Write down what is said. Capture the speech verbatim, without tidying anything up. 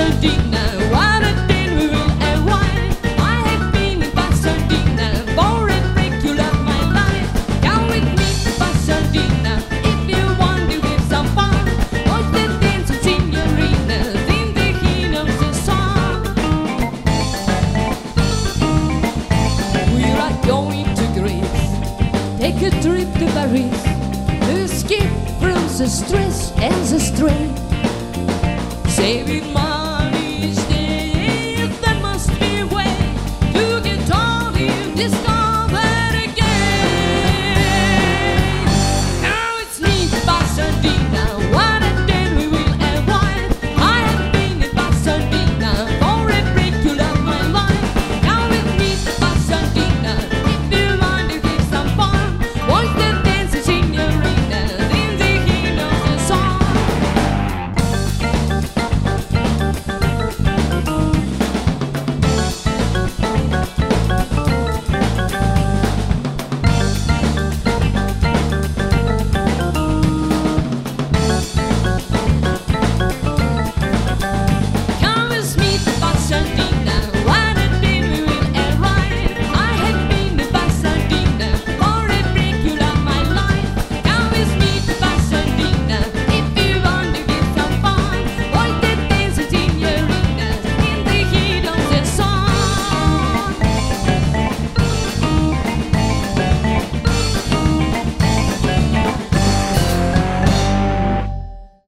Pasadena. What a day we will arrive. I have been in Pasadena. For a break you love my life. Come with me to Pasadena if you want to have some fun. Watch the dancing señoritas in the heat of the sun. We are going to Greece. Take a trip to Paris. To escape from the stress and the strain. Save it, my